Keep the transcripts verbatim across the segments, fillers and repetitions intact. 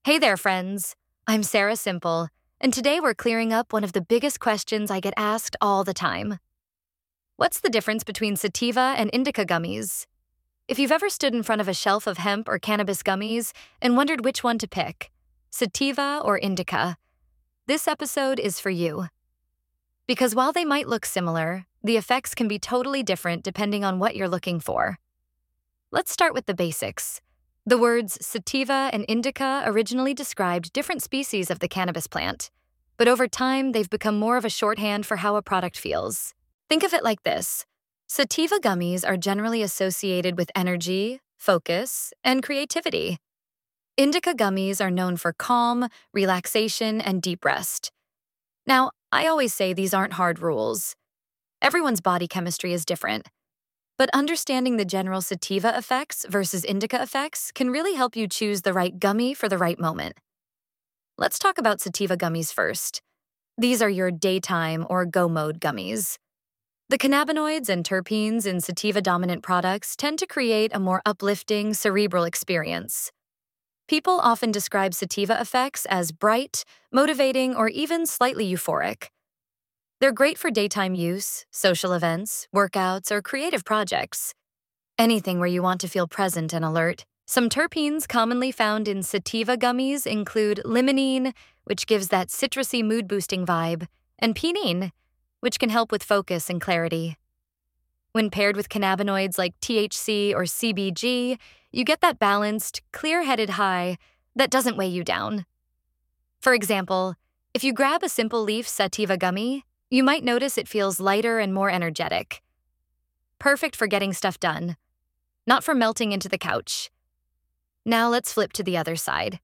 Hey there, friends. I'm Sarah Simple, and today we're clearing up one of the biggest questions I get asked all the time. What's the difference between sativa and indica gummies? If you've ever stood in front of a shelf of hemp or cannabis gummies and wondered which one to pick, sativa or indica, this episode is for you. Because while they might look similar, the effects can be totally different depending on what you're looking for. Let's start with the basics. The words sativa and indica originally described different species of the cannabis plant, but over time they've become more of a shorthand for how a product feels. Think of it like this. Sativa gummies are generally associated with energy, focus, and creativity. Indica gummies are known for calm, relaxation, and deep rest. Now, I always say these aren't hard rules. Everyone's body chemistry is different. But understanding the general sativa effects versus indica effects can really help you choose the right gummy for the right moment. Let's talk about sativa gummies first. These are your daytime or go mode gummies. The cannabinoids and terpenes in sativa-dominant products tend to create a more uplifting, cerebral experience. People often describe sativa effects as bright, motivating, or even slightly euphoric. They're great for daytime use, social events, workouts, or creative projects. Anything where you want to feel present and alert. Some terpenes commonly found in sativa gummies include limonene, which gives that citrusy mood-boosting vibe, and pinene, which can help with focus and clarity. When paired with cannabinoids like T H C or C B G, you get that balanced, clear-headed high that doesn't weigh you down. For example, if you grab a simple leaf sativa gummy, you might notice it feels lighter and more energetic. Perfect for getting stuff done, not for melting into the couch. Now let's flip to the other side.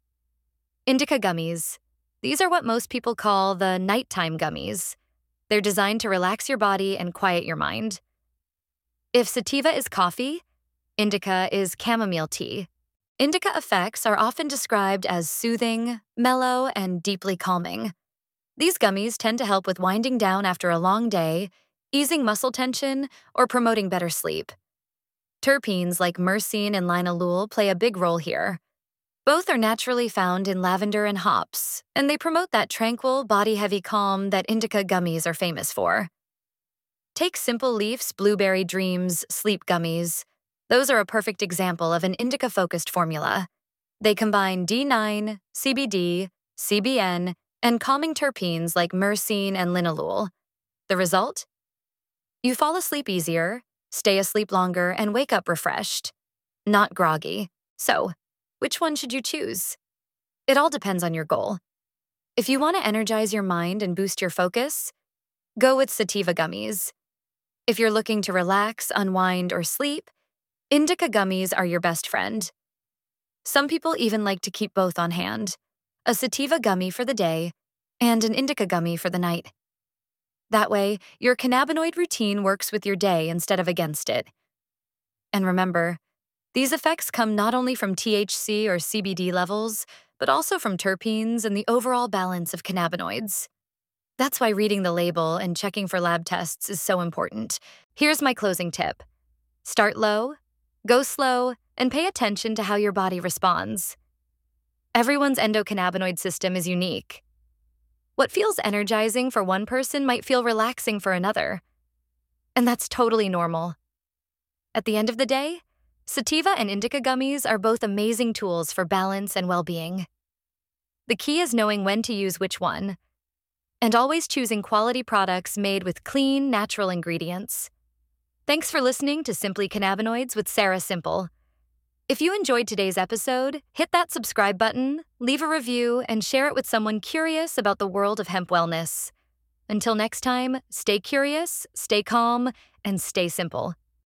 Indica gummies. These are what most people call the nighttime gummies. They're designed to relax your body and quiet your mind. If sativa is coffee, indica is chamomile tea. Indica effects are often described as soothing, mellow, and deeply calming. These gummies tend to help with winding down after a long day, easing muscle tension, or promoting better sleep. Terpenes like myrcene and linalool play a big role here. Both are naturally found in lavender and hops, and they promote that tranquil, body-heavy calm that indica gummies are famous for. Take Simple Leaf's Blueberry Dreams sleep gummies. Those are a perfect example of an indica-focused formula. They combine D nine, C B D, C B N, and calming terpenes like myrcene and linalool. The result? You fall asleep easier, stay asleep longer, and wake up refreshed, not groggy. So, which one should you choose? It all depends on your goal. If you want to energize your mind and boost your focus, go with sativa gummies. If you're looking to relax, unwind, or sleep, indica gummies are your best friend. Some people even like to keep both on hand. A sativa gummy for the day, and an indica gummy for the night. That way, your cannabinoid routine works with your day instead of against it. And remember, these effects come not only from T H C or C B D levels, but also from terpenes and the overall balance of cannabinoids. That's why reading the label and checking for lab tests is so important. Here's my closing tip. Start low, go slow, and pay attention to how your body responds. Everyone's endocannabinoid system is unique. What feels energizing for one person might feel relaxing for another. And that's totally normal. At the end of the day, sativa and indica gummies are both amazing tools for balance and well-being. The key is knowing when to use which one, and always choosing quality products made with clean, natural ingredients. Thanks for listening to Simply Cannabinoids with Sarah Simple. If you enjoyed today's episode, hit that subscribe button, leave a review, and share it with someone curious about the world of hemp wellness. Until next time, stay curious, stay calm, and stay simple.